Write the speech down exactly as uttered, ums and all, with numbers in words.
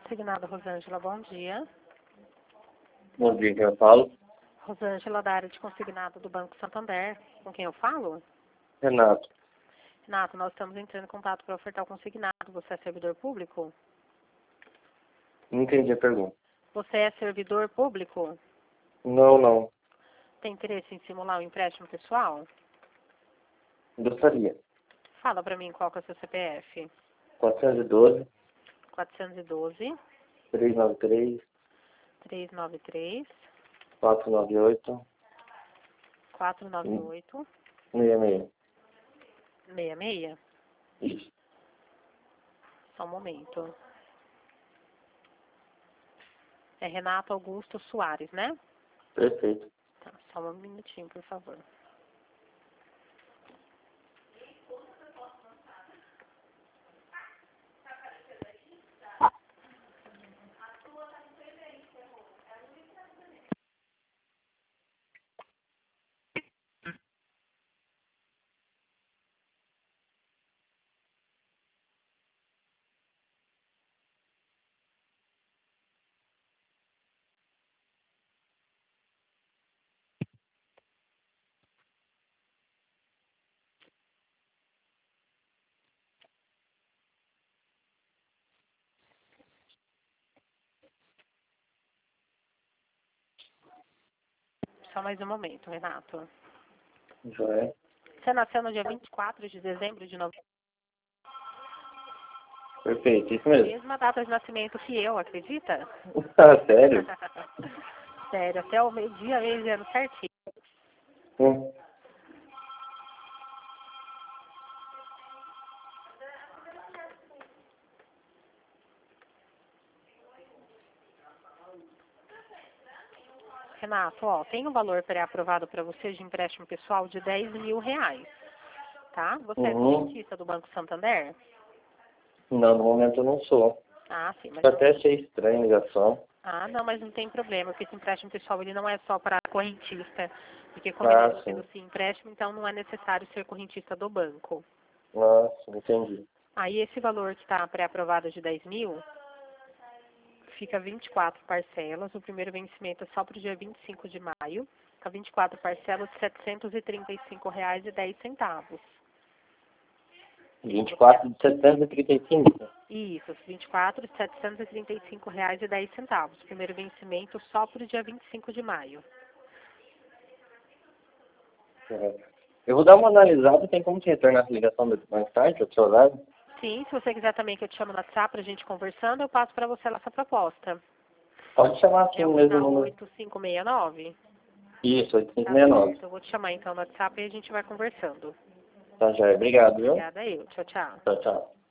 Consignado, Rosângela, bom dia. Bom dia, quem eu falo? Rosângela, da área de consignado do Banco Santander. Com quem eu falo? Renato. Renato, nós estamos entrando em contato para ofertar o consignado. Você é servidor público? Não entendi a pergunta. Você é servidor público? Não, não. Tem interesse em simular um empréstimo pessoal? Gostaria. Fala para mim qual que é o seu C P F. quatrocentos e doze, quatrocentos e doze, trezentos e noventa e três, trezentos e noventa e três, quatrocentos e noventa e oito, quatrocentos e noventa e oito, sessenta e seis. sessenta e seis. Isso. Só um momento. É Renato Augusto Soares, né? Perfeito. Tá, só um minutinho, por favor. Só mais um momento, Renato. Já é. Você nasceu no dia vinte e quatro de dezembro de noventa. Perfeito, isso mesmo. Mesma data de nascimento que eu, acredita? Ah, sério? Sério, até o meio-dia, mês e ano certinho. Hum. Renato, ó, tem um valor pré-aprovado para você de empréstimo pessoal de dez mil reais, tá? Você é Uhum. correntista do Banco Santander? Não, no momento eu não sou. Ah, sim, mas Eu não... até achei estranha a ligação. Ah, não, mas não tem problema, porque esse empréstimo pessoal ele não é só para correntista, porque como ele Ah, é sim. sim empréstimo, então não é necessário ser correntista do banco. Nossa, entendi. Aí esse valor que está pré-aprovado de dez mil, fica vinte e quatro parcelas, o primeiro vencimento é só para o dia vinte e cinco de maio, fica vinte e quatro parcelas de setecentos e trinta e cinco reais e dez centavos. vinte e quatro de setecentos e trinta e cinco. Isso, vinte e quatro de setecentos e trinta e cinco reais e dez centavos. Primeiro vencimento só para o dia vinte e cinco de maio. É. Eu vou dar uma analisada, tem como te retornar essa ligação mais tarde, outro horário? Sim, se você quiser também que eu te chame no WhatsApp pra gente conversando, eu passo para você essa proposta. Pode chamar assim É o mesmo final número. oito cinco seis nove? Isso, oito cinco Tá seis nove. certo, eu vou te chamar então no WhatsApp e a gente vai conversando. Tá, já. Obrigado, viu? Obrigada eu. Tchau, tchau. Tchau, tchau.